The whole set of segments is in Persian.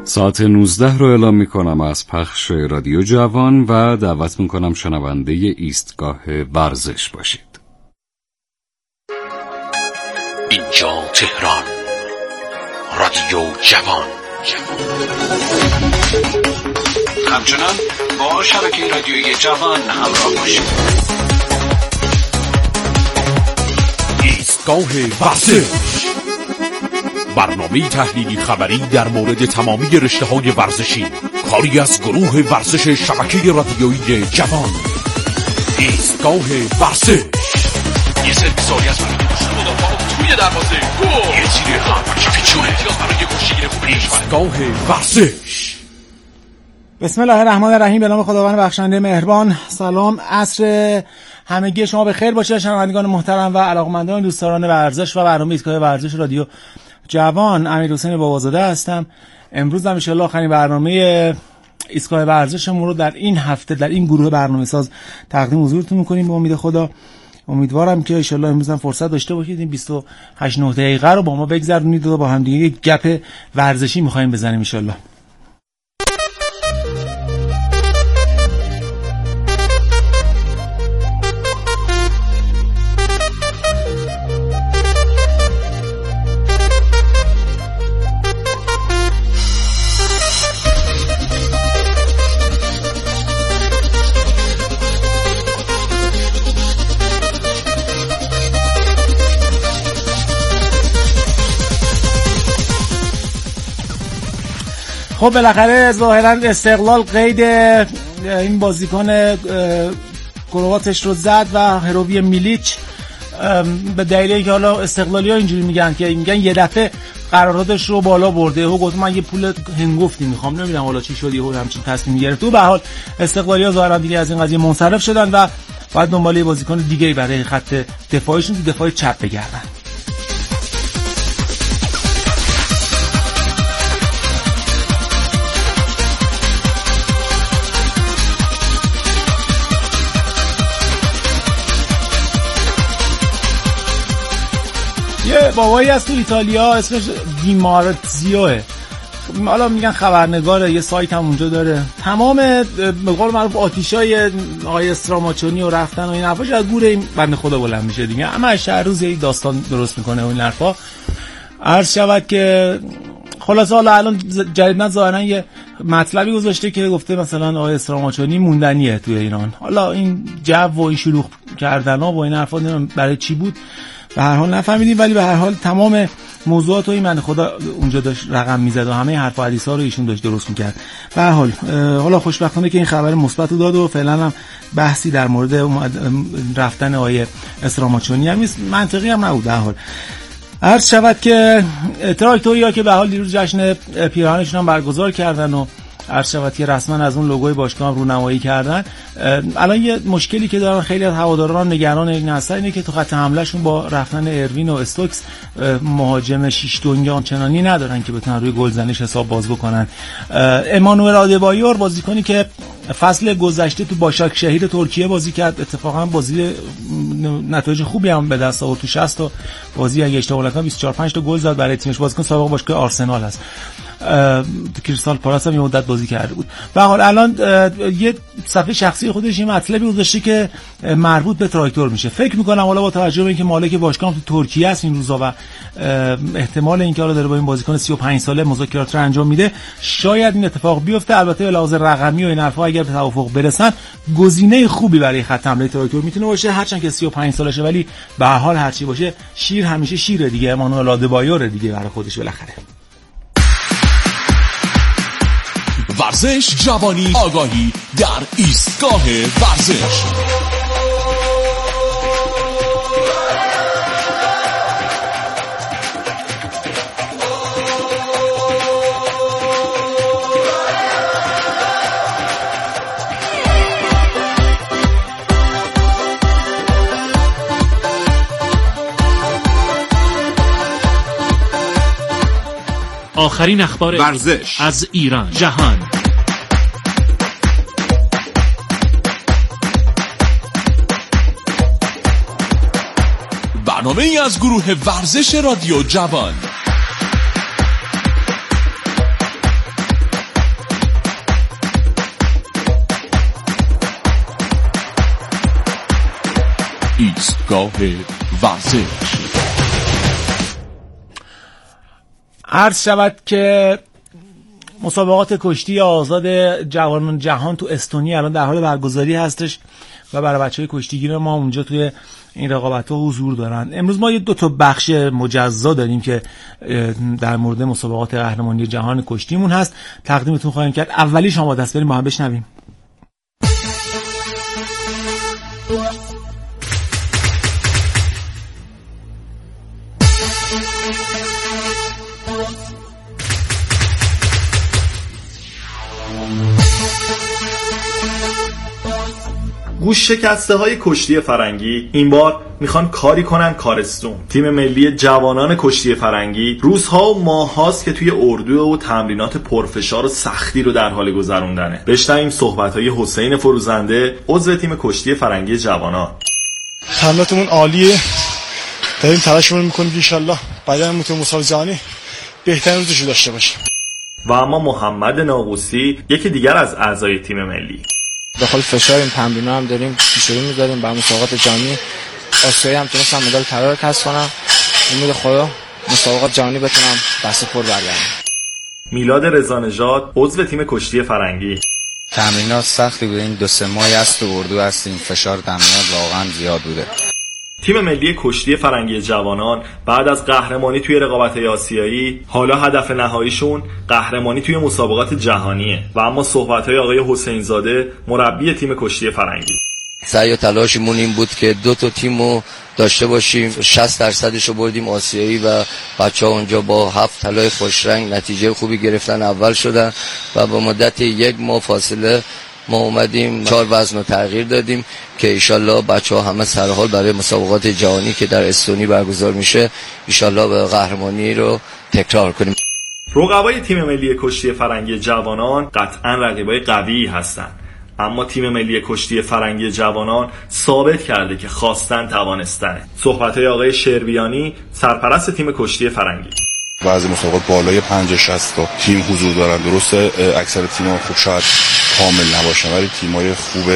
ساعت 19 رو اعلام میکنم از پخش رادیو جوان و دعوت میکنم شنونده ایستگاه ورزش باشید. اینجا تهران، رادیو جوان. همچنان با شبکه رادیویی جوان همراه باشید. ایستگاه ورزش، برنامه تحلیلی خبری در مورد تمامی رشته‌های ورزشی، کاری از گروه ورزش شبکه رادیویی جوان. ایستگاه ورزش، یه سرویساری از برنامه مدافعات توی دروازه، گل، یه تیره هم پیچونه احتیاز برای گوشگیر خوب. ایستگاه ورزش. بسم الله الرحمن الرحیم. به نام خداوند بخشنده مهربان. سلام، عصر همگی شما به خیر باشه شنوندگان محترم و علاقمندان دوستداران ورزش و برنامه ایستگاه ورزش رادیو جوان. امیرحسین بابازاده هستم. امروز هم ان شاءالله آخرین برنامه ایستگاه ورزشمون رو در این هفته در این گروه برنامه‌ساز تقدیم حضورتون می‌کنیم به امید خدا. امیدوارم که ان شاءالله امروز هم فرصت داشته باشید این 28 دقیقه رو با ما بگذرونید و با هم دیگه یک گپ ورزشی می‌خوایم بزنیم ان شاءالله. خب بالاخره ظاهرا استقلال قید این بازیکن کرواتش رو زد و هروی میلیچ به دلیل اینکه حالا استقلالی‌ها اینجوری میگن یه دفعه قراردادش رو بالا برده و گفت من یه پول هنگفتی میخوام، نمیدونم حالا چی شد یهو همچین تصمیم گرفت. تو به هر حال استقلالی‌ها ظاهرا دیگه از این قضیه منصرف شدن و بعد دنبال بازیکن دیگه‌ای برای خط دفاعشون تو دفاع چپ بگردن. یه بابایی از تو ایتالیا اسمش دیمارزیوه، حالا میگن خبرنگاره، یه سایت هم اونجا داره. تمام به قول معروف آتیشای آقای استراماچونی و رفتن و این حرفاش از گور این بنده خدا بلند میشه دیگه. اما هر روز یه داستان درست میکنه و این حرفا. عرض شود که خلاص حالا الان جدیدن ظاهرا یه مطلبی گذاشته که گفته مثلا آقای استراماچونی موندنیه توی ایران. حالا این جو و این شلوغ کردنا و این حرفا برای چی بود به هر حال نفهمیدیم، ولی به هر حال تمام موضوعات رو این من خدا اونجا داشت رقم میزد و همه حرف و حدیثا رو ایشون داشت درست میکرد. به هر حال حالا خوشبختانه که این خبر مثبت رو داد و فعلا هم بحثی در مورد رفتن آقای استراماچونی هم منطقی هم نبود. به هر حال عرض شود که تراکتوریا که به حال دیروز جشن پیراهنشون هم برگزار کردن و عرض شود که رسما از اون لوگوی باشگاه هم رونمایی کردن. الان یه مشکلی که دارن خیلی از هواداران نگران این هستن اینه که تو خط حملهشون با رفتن اروین و استوکس مهاجم شیش دنگی آنچنانی ندارن که بتونن روی گلزنیش حساب باز بکنن. امانوئل آدبایور بازیکنی که فصل گذشته تو باشاک شهیر ترکیه بازی کرد، اتفاقا بازی نتایج خوبی هم به دست آورد، تو 60 تا بازی اگه اشتباه نکنم 24 5 تا گل زد برای تیمش. بازیکن سابق باشگاه آرسنال هست، کریستال پالاس هم یه مدت بازی کرده بود. به حال الان یه صفحه شخصی خودش یه مطلبی گذاشته که مربوط به تراکتور میشه. فکر میکنم حالا با توجه به اینکه مالک باشگاه تو ترکیه است این روزا و احتمال اینکه حالا داره با این بازیکن 35 ساله مذاکرات رو انجام میده، شاید این اتفاق بیفته. البته به لحاظ رقمی و این حرفا اگر به توافق برسن گزینه خوبی برای خط حمله تراکتور میتونه باشه، هرچند که 35 سالشه، ولی به هر حال هرچی باشه شیر همیشه شیره دیگه. امانوئل آدبایور دیگه برای خودش بالاخره. ورزش، جوانی، آگاهی در ایستگاه ورزش. آخرین اخبار ورزش از ایران، جهان. برنامه ای از گروه ورزش رادیو جوان. ایستگاه ورزش. عرض شود که مسابقات کشتی آزاد جوانان جهان تو استونی الان در حال برگزاری هستش و برای بچهای کشتیگیر ما اونجا توی این رقابت‌ها حضور دارن. امروز ما یه 2 بخش مجزا داریم که در مورد مسابقات قهرمانی جهان کشتیمون هست، تقدیمتون خواهیم کرد. اولی شما دست بریم با هم بشنویم. گوش شکسته های کشتی فرنگی این بار میخوان کاری کنن کارستون. تیم ملی جوانان کشتی فرنگی روزها و ماهاست که توی اردو و تمرینات پرفشار و سختی رو در حال گذروندنه. بشنویم صحبت‌های حسین فروزنده، عضو تیم کشتی فرنگی جوانان. تمریناتمون عالیه، داریم تلاشمون میکنیم ان شاء الله بعداً تو مسابقات جهانی بهترین روزشو داشته باشیم. و اما محمد ناقوسی، یکی دیگر از اعضای تیم ملی. داخل فشار این تمرین‌ها هم داریم پیشروی می‌ذاریم برای مسابقات جهانی آسیایی هم تونستم مدال طلا رو کسب کنم. امید خدا مسابقات جهانی بتونم دست پر برگردم. میلاد رضانژاد، عضو تیم کشتی فرنگی. تمرینات سختی بود، این 2-3 ماهی است تو اردو هستیم، فشار تمرینات واقعا زیاد بوده. تیم ملی کشتی فرنگی جوانان بعد از قهرمانی توی رقابت‌های آسیایی حالا هدف نهاییشون قهرمانی توی مسابقات جهانیه. و اما صحبت‌های آقای حسین زاده، مربی تیم کشتی فرنگی. سعی و تلاشمون این بود که 2 تیمو داشته باشیم، 60% رو بردیم آسیایی و بچه‌ها اونجا با 7 طلای خوشرنگ نتیجه خوبی گرفتن، اول شدن و با مدت 1 ماه فاصله ما اومدیم 4 وزن رو تغییر دادیم که ایشالله بچه‌ها همه سرحال برای مسابقات جهانی که در استونی برگزار میشه ایشالله به قهرمانی رو تکرار کنیم. رقبای تیم ملی کشتی فرنگی جوانان قطعاً رقیبای قوی هستند، اما تیم ملی کشتی فرنگی جوانان ثابت کرده که خواستن توانستنه. صحبت‌های آقای شربیانی، سرپرست تیم کشتی فرنگی. بعضی مسابقات بالای 50-60 تا تیم حضور دارن. درسته اکثر تیم‌ها خوب شاید کامل نباشن ولی تیم‌های خوب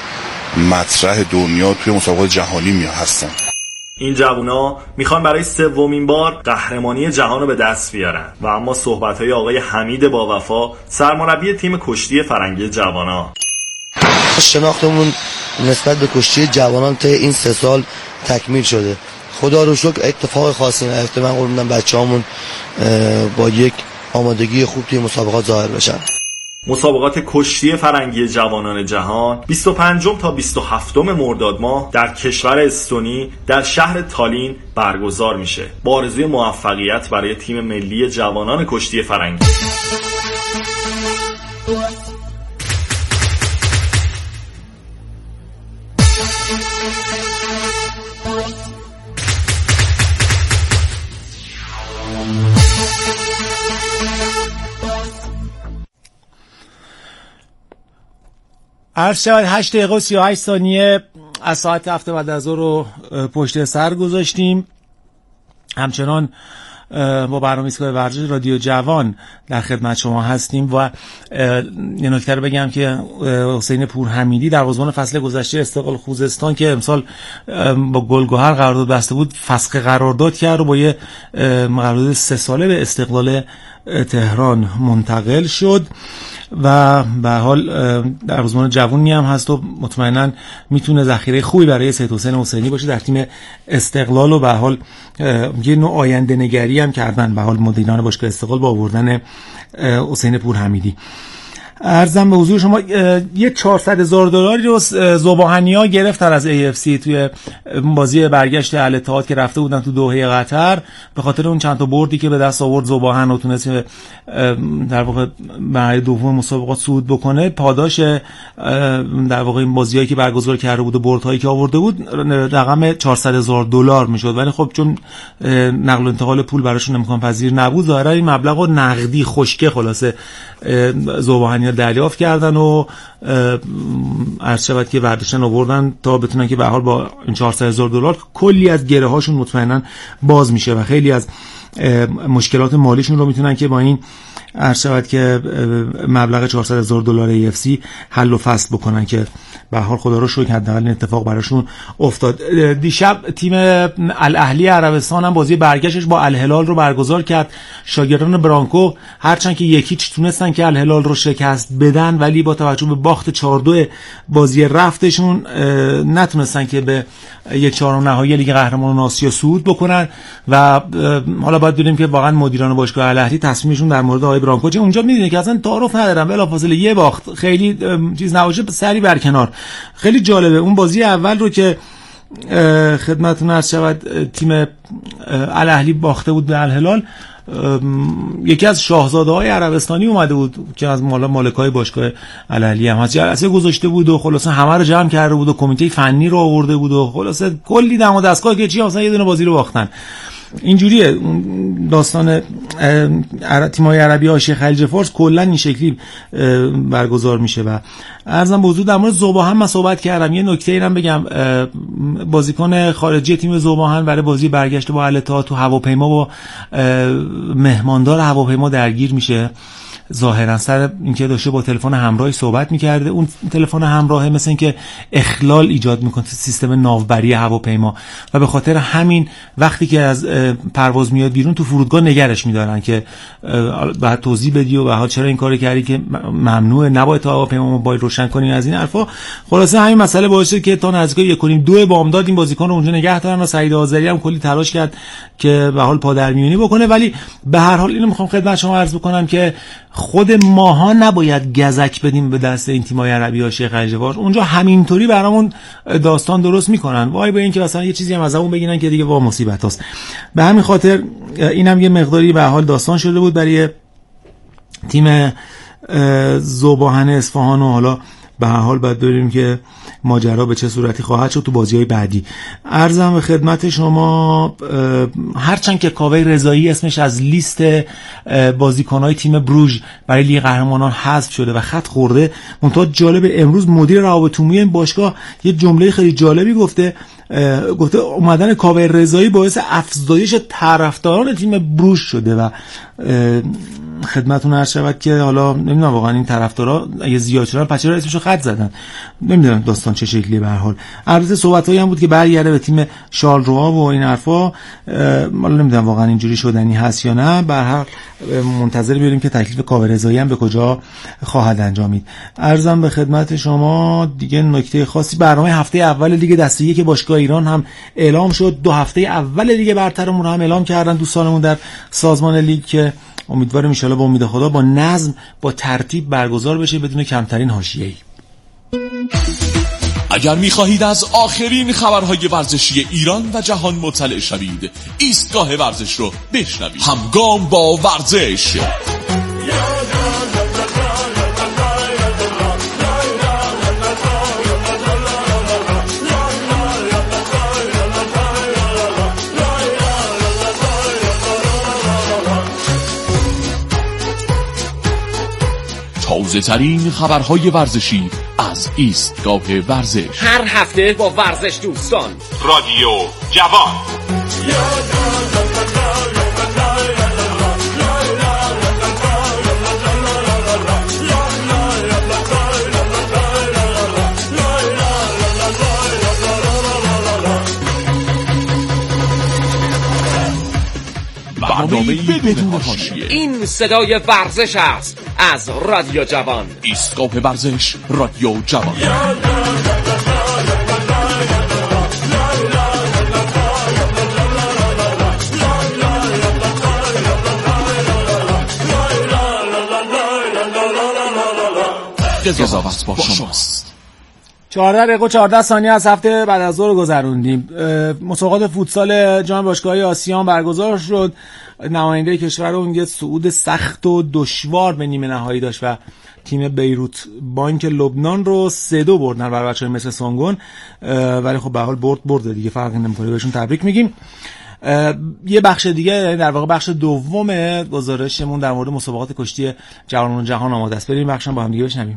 مطرح دنیا توی مسابقات جهانی هستن. این جوونا میخوان برای 3مین بار قهرمانی جهان رو به دست بیارن. و اما صحبت‌های آقای حمید باوفا، سرمربی تیم کشتی فرنگی جوانان. شناختمون نسبت به کشتی جوانان طی این 3 سال تکمیل شده. خدا رو شکر اتفاق خاصی نیفته. من قول میدم بچه‌هامون با یک آمادگی خوب توی مسابقات ظاهر بشن. مسابقات کشتی فرنگی جوانان جهان 25 تا 27 مرداد ماه در کشور استونی در شهر تالین برگزار میشه. با آرزوی موفقیت برای تیم ملی جوانان کشتی فرنگی. عرض شود 8 دقیقه و 38 ثانیه از ساعت 7 بعد از ظهر رو پشت سر گذاشتیم. همچنان با برنامه ایستگاه ورزش رادیو جوان در خدمت شما هستیم و یه نکته رو بگم که حسین پورحمیدی در دروازه‌بان فصل گذشته استقلال خوزستان که امسال با گلگهر قرارداد بسته بود فسخ قرارداد کرد و با یه قرارداد 3 ساله به استقلال تهران منتقل شد و به حال دروازه‌بان جوونی هم هست و مطمئنا میتونه ذخیره خوبی برای سید حسین حسینی باشه در تیم استقلال و به حال یه نوع آینده نگری هم کردن به حال مدیران باشگاه استقلال با آوردن حسین پورحمیدی. عرضم به حضور شما یه $400,000 رو زباهنی‌ها گرفتن از AFC توی بازی برگشت الاتحاد که رفته بودن تو دوحه قطر. به خاطر اون چند تا بردی که به دست آورد زباهن و تونست در واقع برای دوم مسابقات صعود بکنه، پاداش در واقع این بازیایی که برگزار کرده بود و بردهایی که آورده بود رقم $400,000 میشد، ولی خب چون نقل و انتقال پول براشون امکان پذیر نبود ظاهرا این مبلغ رو نقدی خشکه خلاصه زباهنی دریافت کردن و عرض شود که برداشتن آوردن تا بتونن که به حال با این $400,000 کلی از گره هاشون مطمئنا باز میشه و خیلی از مشکلات مالیشون رو میتونن که با این عرض شود که مبلغ $400,000 EFC حل و فصل بکنن که به هر حال خدا رو شکر حداقل این اتفاق براشون افتاد. دیشب تیم الاهلی عربستان هم بازی برگشتش با الهلال رو برگزار کرد. شاگردان برانکو هرچند که 1-0 تونستن که الهلال رو شکست بدن، ولی با توجه به باخت 4-2 بازی رفتشون نتونستن که به یک چهارم نهایی لیگ قهرمانان آسیا صعود بکنن و حالا باید ببینیم که واقعا مدیران باشگاه الاهلی تصمیمشون در مورد آقای برانکو چه. اونجا میدونید که اصلا تعارف ندارن، بلافاصله یه باخت خیلی چیز نباشه سری برکنار. خیلی جالبه اون بازی اول رو که خدمتتون عرض شود تیم الاهلی باخته بود به الهلال، یکی از شاهزاده‌های عربستانی اومده بود که از مالکای باشگاه الاهلی هم هست، جلسه گذاشته بود و خلاصه همه رو جمع کرده بود و کمیته فنی رو آورده بود و خلاصه کلی دم و دستگاه که چی مثلا یه دونه بازی رو باختن. اینجوریه داستان تیم‌های عربی حاشیه خلیج فارس کلا این شکلی برگزار میشه. و عرضم به حضور در مورد ذوباهن من صحبت کردم. یه نکته اینم بگم، بازیکن خارجی تیم ذوباهن برای بازی برگشت با الاتحاد تو هواپیما با مهماندار هواپیما درگیر میشه، ظاهرا سر اینکه داشته با تلفن همراهی صحبت میکرده. اون تلفن همراه مثل اینکه اخلال ایجاد میکنه سیستم ناوبری هواپیما و به خاطر همین وقتی که از پرواز میاد بیرون تو فرودگاه نگرش میدارن که بعد توضیح بدی و به حال چرا این کارو کردی که ممنوعه، نباید تا هواپیما موبایل روشن کنی، از این حرفا. خلاصه همین مسئله باعث شد که تا نزدیک 1:30-2 بامداد این بازیکن رو اونجا نگه دارن و سعید آذری هم کلی تلاش کرد که به حال پادرمیونی بکنه. ولی به هر حال اینو میخوام خدمت شما عرض بکنم که خود ماها نباید گزک بدیم به دست این تیم‌های عربی حاشیه خلیج فارس. اونجا همینطوری برامون داستان درست میکنن، وای به این که مثلا یه چیزی هم ازمون بگینن که دیگه وا مصیبت هست. به همین خاطر اینم یه مقداری به حال داستان شده بود برای تیم ذوباهن اصفهان و حالا به هر حال باید ببینیم که ماجرا به چه صورتی خواهد شد تو بازی‌های بعدی. عرضم به خدمت شما هرچند که کاوه رضایی اسمش از لیست بازیکن‌های تیم بروژ برای لیگ قهرمانان حذف شده و خط خورده، منتها جالب امروز مدیر روابط عمومی این باشگاه یه جمله خیلی جالبی گفته اومدن کاوه رضایی باعث افزایش طرفداران تیم بروژ شده و خدمتتون عرض شود که حالا نمیدونم واقعا این طرفدارا اگه زیاد شدن پس چرا اسمشو خط زدن، نمیدونم داستان چه شکلیه. به هر حال البته صحبتایی هم بود که برگرده به تیم شارلروا و این حرفا، حالا نمیدونم واقعا اینجوری شدنی هست یا نه. به هر حال منتظر ببینیم که تکلیف کاوه رضایی هم به کجا خواهد انجامید. عرضم به خدمت شما دیگه نکته خاصی برنامه هفته اول لیگ دسته یک باشگاه ایران هم اعلام شد. 2 هفته اول لیگ برترمون هم اعلام کردن دوستانمون در سازمان لیگ که امیدوارم ان شاءالله با امید خدا با نظم با ترتیب برگزار بشه بدون کمترین حاشیه‌ای. اگر می‌خواهید از آخرین خبرهای ورزشی ایران و جهان مطلع شوید، ایستگاه ورزش رو بشنوید. همگام با ورزش. تازه ترین خبرهای ورزشی از ایستگاه ورزش، هر هفته با ورزش دوستان. رادیو جوان. برنامه‌ای بدون حاشیه. این صدای ورزش است از رادیو جوان. ایستگاه ورزش رادیو جوان. قضاوت با شماست. 14 از هفته بعد از ظهر گذروندیم. مسابقات فوتسال جام باشگاه‌های آسیا برگزار شد. نماینده کشور اون یه صعود سخت و دشوار به نیمه نهایی داشت و تیم بیروت بانک لبنان رو 3-2 بردن برای بچه‌های مثل سانگون، ولی خب به هر حال برد دیگه، فرقی نمی‌کنه، بهشون تبریک میگیم. یه بخش دیگه در واقع بخش دوم گزارشمون در مورد مسابقات کشتی جوانان جهان آماده است. بریم بخشم با هم دیگه بشنویم.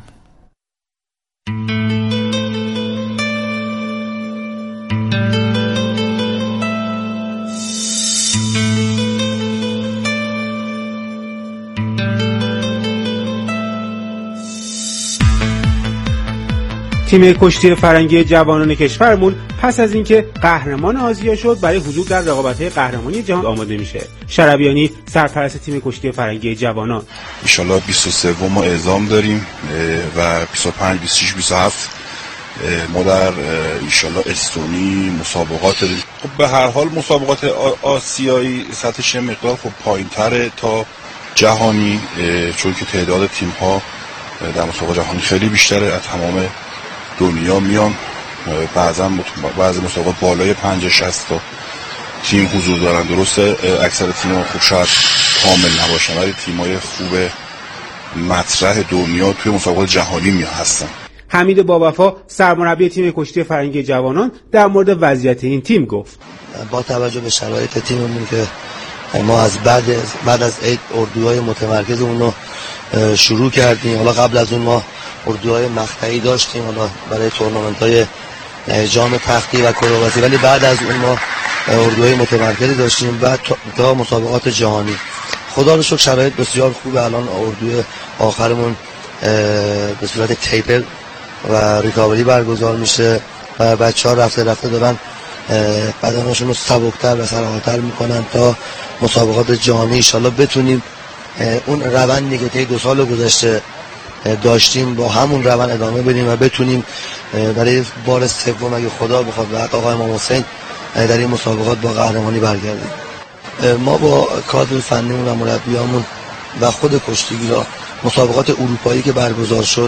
تیم کشتی فرنگی جوانان کشورمون پس از اینکه قهرمان آسیا شد برای حضور در رقابت‌های قهرمانی جهان آماده میشه. شربیانی سرپرست تیم کشتی فرنگی جوانان: ان شاءالله 23 ما اعزام داریم و 25 26 27 ما در ان شاءالله استونی مسابقات داریم. خب به هر حال مسابقات آسیایی سطحش مقدار خب پایین‌تره تا جهانی، چون که تعداد تیم‌ها در مسابقات جهانی خیلی بیشتره، از تمام دنیا میان. بعضی مسابقات بالای 50-60 تا تیم حضور دارن. درسته اکثر تیم‌ها خوب شاید کامل نباشن، ولی تیم‌های خوب مطرح دنیا توی مسابقات جهانی میان هستن. حمید باوفا سرمربی تیم کشتی فرنگی جوانان در مورد وضعیت این تیم گفت: با توجه به شرایط تیممون که ما از بعد از عید اردوهای متمرکزمون رو شروع کردیم. حالا قبل از اون ما اردوهای مقطعی داشتیم حالا برای تورنمنت‌های جام تختی و کروباتی، ولی بعد از اون ما اردوهای متمرکزی داشتیم بعد تا مسابقات جهانی. خدا رو شکر شرایط بسیار خوبه. الان اردوی آخرمون به صورت تیپر و ریکاوری برگزار میشه و بچه‌ها رفته دارن بدنشون رو سبکتر و سرحال‌تر میکنن تا مسابقات جهانی. ان شاءالله بتونیم اون روندی که طی 2 سال گذشته داشتیم با همون روند ادامه بدیم و بتونیم برای بار سوم اگه خدا بخواد و آقای امام حسین در این مسابقات با قهرمانی برگردیم. ما با کادر فنیمون و مربیامون و خود کشتیگیرا مسابقات اروپایی که برگزار شد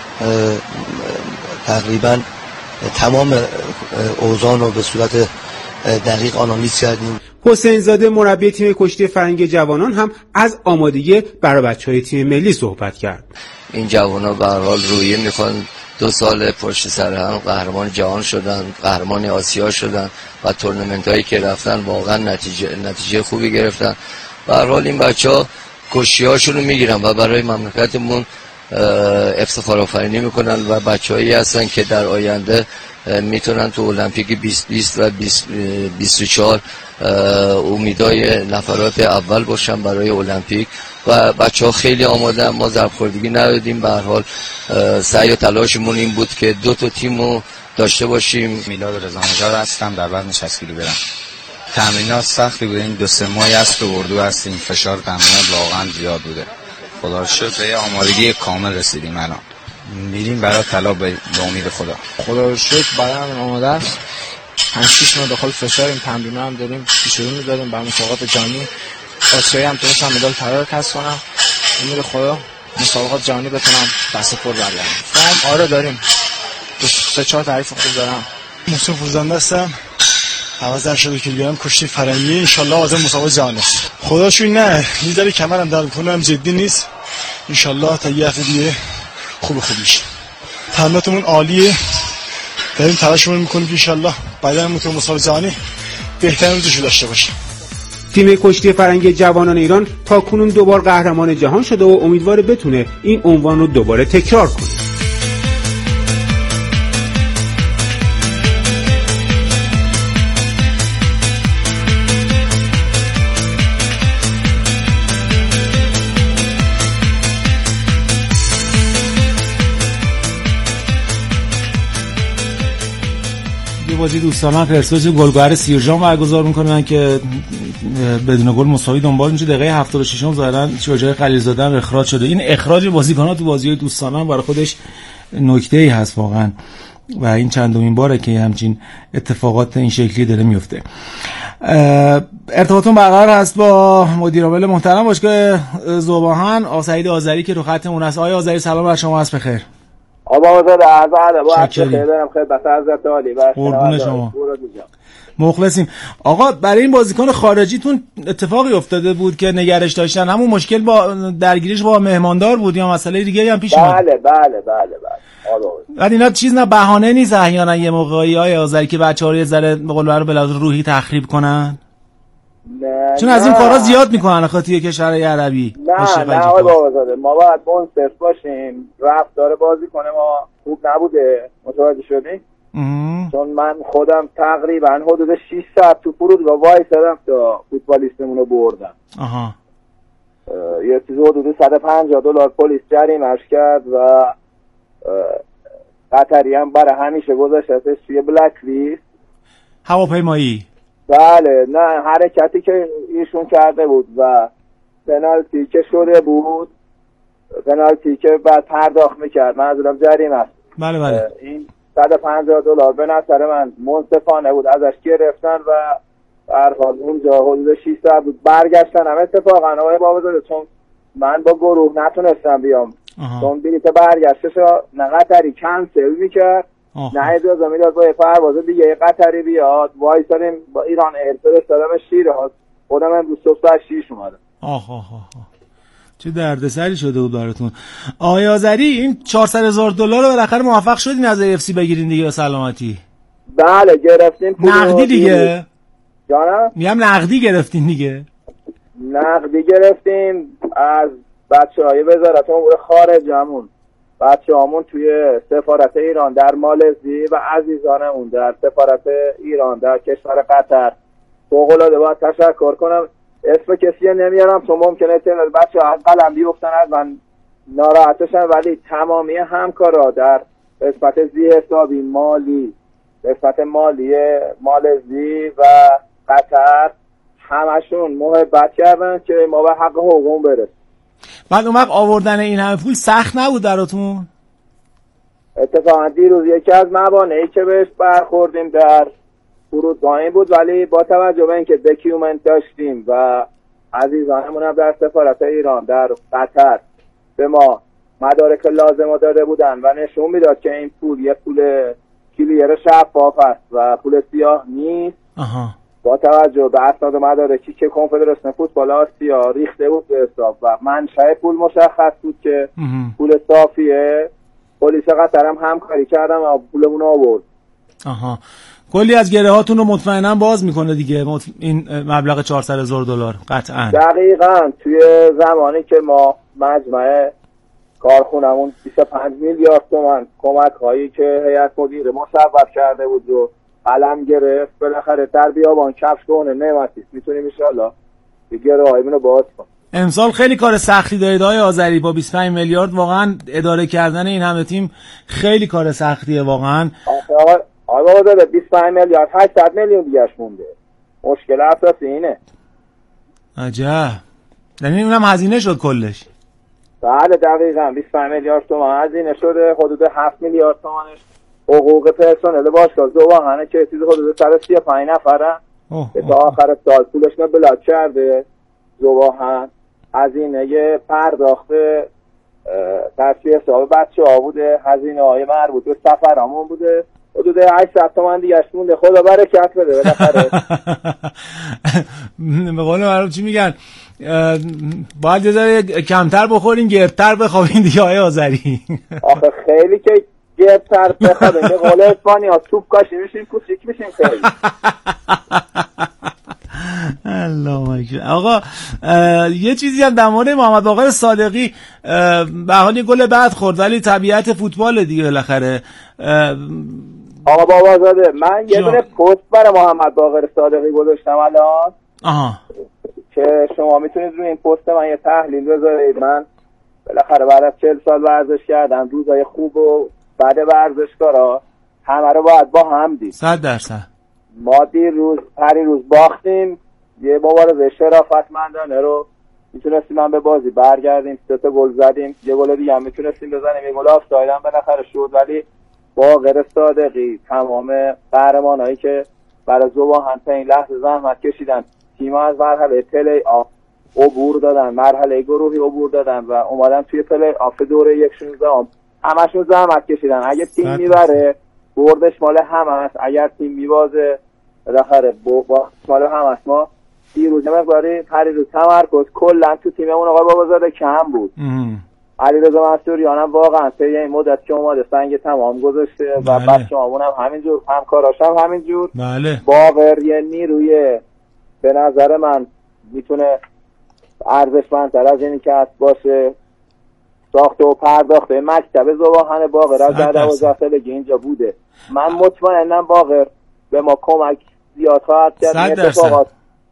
تقریبا تمام اوزان رو به صورت دقیق آنالیز کردیم. حسین زاده مربی تیم کشتی فرنگی جوانان هم از آمادگی برای بچهای تیم ملی صحبت کرد. این جوانا به هر حال رویه میخوان 2 سال پشت سر هم قهرمان جهان شدن، قهرمان آسیا شدن و تورنمنت هایی که رفتن واقعا نتیجه خوبی گرفتن. به هر حال این بچه‌ها کشتی هاشون رو میگیرن و برای مملکتمون افتخار آفرینی میکنن و بچه‌هایی هستن که در آینده میتونن تو المپیک 2020 و 2024 امیدای نفرات اول باشن برای المپیک و بچه‌ها خیلی آماده. ما ضربخوردگی ندادیم. به هر حال سعی و تلاشمون این بود که 2 تا تیمو داشته باشیم. میلاد رضانژاد هستم، در وزن 60 کیلو برم. تمرینات سختی بوده، این 2-3 ماهی است تو اردو هستیم، فشار تمرینات واقعا زیاد بوده. خدا رو شکر به آمادگی کامل رسیدیم. الان میریم برای طلا به امید خدا رو شکر بدنم آماده است. 5-6 ماه داخل فشار این تمرین‌ها هم داریم، پیش‌رو می‌ذاریم برای مسابقات جهانی. آسیایی هم تونستم مدال طلا کسب کنم. امید خدا مسابقات جهانی بتونم دست پر برگردم. فرم آره داریم. 3-4 تعریف خوب دارم. محسن فروزنده هستم. 72 کیلوگرم کشتی فرنگی، ان شاءالله آزم مسابقات جهانی است. خداشون نه میذاره کمرم درد کنم جدی نیست. ان شاءالله تا یه هفته دیگه خوب میشه. تمریناتمون عالیه. داریم تلاشمون میکنیم که ان شاءالله بعداً تو مسابقات جهانی بهترین روزشو داشته باشیم. تیم کشتی فرنگی جوانان ایران تا کنون 2 بار قهرمان جهان شده و امیدواره بتونه این عنوان رو دوباره تکرار کنه. بازی دوستانه پرسپولیس گلگهر سیرجان برگزار میکنن که بدون گل مساوی دنبال میشه. دقیقه 76 ظاهرا شجاع خلیلزاده هم اخراج شده. این اخراج بازیکن‌ها تو بازی‌های دوستانه برای خودش نکته‌ای هست واقعا و این چندمین باره که همچین اتفاقات این شکلی داره میفته. ارتباطتون برقرار هست با مدیر عامل محترم باشگاه ذوب‌آهن آقا سعید آذری که رو خطمون هست. آقای آذری سلام بر شما، هست بخیر. آقا آذر اعزاده با عرض خیر دارم خدمت حضرت عالی و قربون شما. مخلصیم. آقا برای این بازیکن خارجیتون اتفاقی افتاده بود که نگرش داشتن، همون مشکل با درگیریش با مهماندار بود یا مسئله دیگه هم پیش اومد؟ بله. ولی اینا چیز نه بهانه نیست احیانا یه موقعی های آذری که بچه‌ها رو یه ذره به قول معروف بلاد روحی تخریب کنن؟ چون از این کارا زیاد میکنن خاطر کشورهای عربی. نه آقای بابازاده ما باید منصف باشیم. رفتار بازیکن ما خوب نبوده، متوجه شدی؟ چون من خودم تقریبا حدود 6 ساعت تو فرودگاه وایسادم تا فوتبالیستمون رو بردم. یه چیز حدود $150 پلیس جریمه‌اش کرد و قطری هم برای همیشه گذاشتش توی بلک لیست هواپیمایی. بله، نه حرکتی که ایشون کرده بود و پنالتی که شده بود، پنالتی که بعد پرداخت میکرد، منظورم جریمه است. بله بله. این $150 به نظر من منصفانه بود ازش گرفتن و در حال اونجا حدود 600 بود. برگشتن هم اتفاقا آقای بابازاده، چون من با گروه نتونستم بیام، چون بلیط برگشتش نه قطری کنسل میکرد نه اجازه میداد با پرواز دیگه قطری بیاد. وایسادیم با ایران ایر فرستادم شیراز، خودم امروز صبح ساعت 6 اومدم. چه دردسری شده بود براتون. آقای آذری، این $400,000 رو بالاخره موفق شدین از AFC بگیرین دیگه به سلامتی؟ بله گرفتیم. نقدی دیگه؟ جانم؟ میگم نقدی گرفتین دیگه؟ نقدی گرفتیم از بچه‌های وزارت امور خارجمون، بچه‌هامون توی سفارت ایران در مالزی و عزیزانمون در سفارت ایران در کشور قطر. فوق‌العاده باید تشکر کنم. اسم کسی نمیارم چون ممکنه تعداد بچه‌ها از قلم بیفتن از من ناراحتشن، ولی تمامی همکارا در قسمت ذی حسابی مالی، قسمت مالی مالزی و قطر همشون محبت کردن که ما به حق حقوق برسیم. بعد اون وقت آوردن این همه پول سخت نبود براتون؟ اتفاقا دیروز یکی از موانعی که بهش برخوردیم در فرودگاهی بود، ولی با توجه به اینکه دکیومنت داشتیم و عزیزانمون هم در سفارت ایران در قطر به ما مدارک لازم داده بودن و نشون میداد که این پول یه پول کلیر شفاف است و پول سیاه نیست. با توجه به اسناد و مدارکی که کنفدراسیون فوتبال آسیا ریخته بود به حساب و منشأ پول مشخص بود که پول صافیه، پلیس قطر هم همکاری کردم و پولمون آورد. کلی از گره هاتون رو مطمئنا باز میکنه دیگه این مبلغ $400,000 قطعا. دقیقاً توی زمانی که ما مجمع کارخونمون 25 میلیارد تومان کمک هایی که هیئت مدیره مصوب کرده بود رو قلم گرفت، بالاخره در بیابان کفش کنه نعمتی میتونیم ان شاء الله گره هایمون رو باز کنیم. امسال خیلی کار سختی دارید آقای آذری، با 25 میلیارد واقعا اداره کردن این همه تیم خیلی کار سختیه واقعا. آقا بابا 25 میلیارد 800 میلیون دیگهش مونده. مشکل اساسی اینه. عجب. یعنی اونم هزینه شد کلش؟ بله دقیقاً 25 میلیارد تومان هزینه شده، حدود 7 میلیارد تومانش حقوق پرسنل باشگاه زوباهنه که چیز حدود 135 نفرن که تا آخر سال پولش رو بلاک کرده زوباهن. هزینه پرداخت تصفیه حساب بچه‌ها بوده، هزینه های مربوط به سفرامون بوده، حدود 800 تومن دیگه‌اش مونده. خدا برکت بده بالاخره. به قول معروف چی میگن، باید یه ذره کمتر بخورین گردتر بخوابین دیگه آقای آذری. آخه خیلی که گردتر بخوابین به قول اسپانیا توپ کاشی میشیم کوچیک میشیم خیلی. الله اکبر. آقا یه چیزی هم در مورد محمد باقر صادقی، به حال یه گل بعد خورد ولی طبیعت فوتبال دیگه بالاخره. آقا بابازاده من یه دونه پست برای محمد باقر صادقی گذاشتم الان که شما میتونید روی این پست من یه تحلیل بذارید. من بالاخره بعد از 40 سال ورزش کردم، روزای خوب و بعد ورزشکارا همه رو باید با هم دید. 100%. ما پریروز باختیم، یه مبارزه شرافتمندانه رو میتونستیم هم به بازی برگردیم، 3 تا گل زدیم، یه گل دیگه هم میتونستیم بزنیم، یه گل آفساید هم بالاخره شد. ولی باقر صادقی تمام قهرمانایی که برای زوباهن تا این لحظه زحمت کشیدن، تیم از مرحله پلی آف عبور دادن، مرحله گروهی عبور دادن و اومدن توی پلی آف دوره 1/16 همشون زحمت کشیدن. اگه تیم میبره بردش مال همه است، اگر تیم میبازه بالاخره باخت مال همه است. ما دیروز مقداری پریروز تمرکز کلا تو تیممون آقا بابازاده کم بود. علیرضا منصوریان هم واقعا طی این مدت که اومده سنگ تمام گذاشته و بچه‌هامون هم همینجور، همکاراش هم همینجور. بله. باقر یه نیروی به نظر من میتونه ارزشمندتر از اینی که هست باشه. ساخته و پرداخته مکتب زوباهن باقر از در 12 سالگی اینجا بوده. من مطمئنم باقر به ما کمک زیاد خواهد کرد.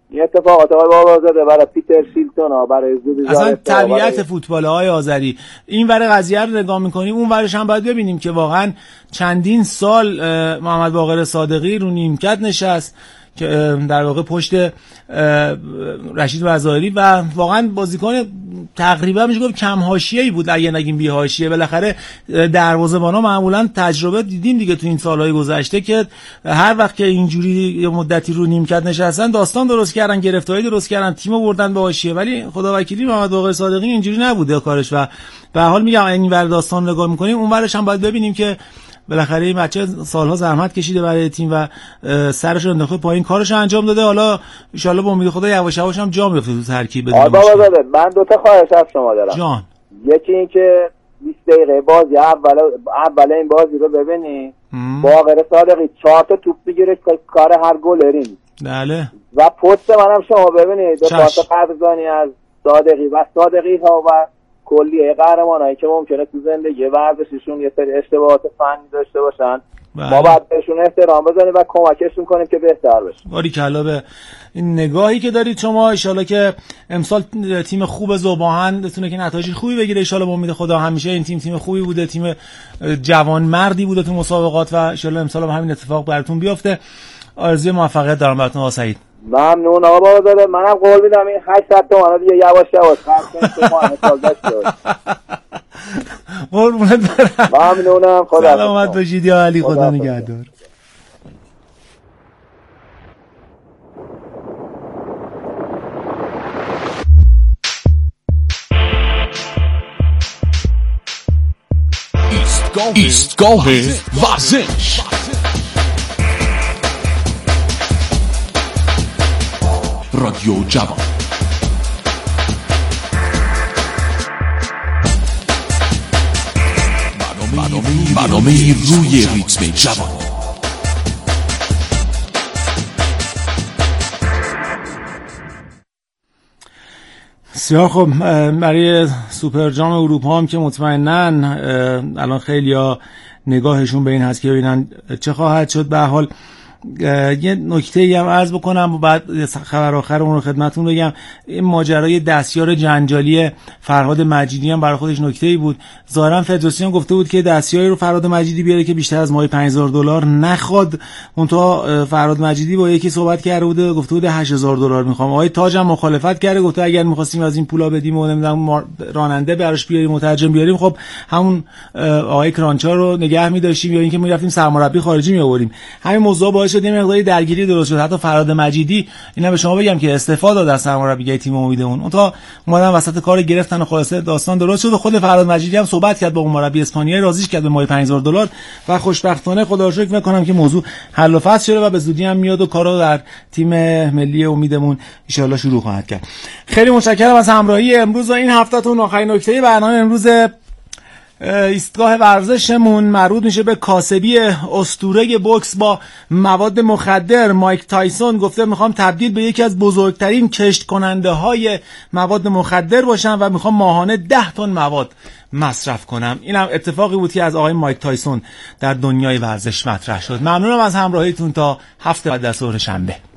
این اتفاقات آقای بابازاده برای پیتر شیلتون ها، برای زودی اصلا طبیعت فوتبال های آذری این ور قضیه رو نگاه میکنیم، اون ورش هم باید ببینیم که واقعا چندین سال محمد باقر صادقی رو نیمکت نشست که در واقع پشت رشید وزایری و واقعا بازیکن تقریبا میشه گفت کم حاشیه‌ای بود اگه نگیم بی حاشیه. بالاخره دروازه‌بانا معمولا تجربه دیدیم دیگه تو این سالهای گذشته که هر وقت که اینجوری یه مدتی رو نیمکت نشستن داستان درست کردن، گرفتاری درست کردن، تیمو بردن به حاشیه. ولی خداوکیلی محمد باقر صادقی اینجوری نبوده کارش و به هر حال میگم این ور داستان نگاه می‌کنیم اون ورش هم باید ببینیم که بالاخره این بچه سالها زحمت کشیده برای تیم و سرش رو انداخته پایین، کارش رو انجام داده. حالا ان شاءالله با امید خدا یواش یواش هم جا میفته تو ترکیب. من دو تا خواهش از شما دارم. جان، یکی این که 20 دقیقه بازی اول این بازی رو ببینی، باقر صادقی 4 تا توپ میگیره کار هر گلری. بله. و پست منم شما ببینید دو تا قدردانی از صادقی و صادقی ها و کلیه قهرمانایی که ممکنه تو زندگی ورزشیشون یه سری اشتباهات فنی داشته باشن. ما باید بهشون احترام بذاریم و کمکشون کنیم که بهتر بشه. باریکلا به این نگاهی که دارید شما. ان شاءالله که امسال تیم خوب ذوباهن بتونه که نتایج خوبی بگیره. ان شاءالله با امید خدا همیشه این تیم خوبی بوده، تیم جوان مردی بوده تو مسابقات و ان شاءالله امسال هم همین اتفاق براتون بیفته. آرزوی موفقیت دارم براتون آقا سعید. ممنون آقا بابازاده. منم قول میدم این 800 تومن دیگه یواش یواش خرج کنیم تو ما سال داشت. قربونت برم. ممنونم. خدا سلامت باشید یا علی. خدا نگهدار. ایستگاه ورزش. رادیو جوان. برنامه روی ریتم جوان. بسیار خب، برای سوپر جام اروپا هم که مطمئناً الان خیلی‌ها نگاهشون به این هست که ببینن چه خواهد شد. به هر حال یه نکته‌ای هم عرض بکنم و بعد خبر آخرمون رو خدمتتون بگم. این ماجرای دستیار جنجالی فرهاد مجیدی هم برای خودش نکته‌ای بود. ظاهرا فدراسیون گفته بود که دستیاری رو فرهاد مجیدی بیاره که بیشتر از ماهی $5000 نخواد. منتها فرهاد مجیدی با یکی صحبت کرده بود، گفته بود $8000 میخوام. آقای تاج هم مخالفت کرده، گفته اگر می‌خواستیم از این پولا بدیم و نمیدونم راننده براش بیاریم، مترجم بیاریم، خب همون آقای کرانچا رو نگه می‌داشتیم یا اینکه می‌رفتیم سرمربی خارجی می‌آوریم. همین موضوع باعث شد یه مقداری درگیری درست شد. حتی فرهاد مجیدی اینا به شما بگم که استفاده داد از سرمربیگری تیم امیدمون. اون تا اومدن وسط کار گرفتن و خلاصه داستان درست شد و خود فرهاد مجیدی هم صحبت کرد با اون مربی اسپانیایی، راضیش کرد به ماهی $5000 و خوشبختانه خدا رو شکر می‌کنم که موضوع حل و فصل شده و به زودی هم میاد و کارا در تیم ملی امیدمون ان شاءالله شروع خواهد کرد. خیلی متشکرم از همراهی امروز و این هفتهتون. آخرین نکته برنامه امروز ایستگاه ورزشمون مربوط میشه به کاسبی اسطوره بوکس با مواد مخدر. مایک تایسون گفته میخوام تبدیل به یکی از بزرگترین کشت کننده های مواد مخدر باشم و میخوام ماهانه 10 تن مواد مصرف کنم. اینم اتفاقی بود که از آقای مایک تایسون در دنیای ورزش مطرح شد. ممنونم از همراهیتون تا هفته بعد از ظهر شنبه.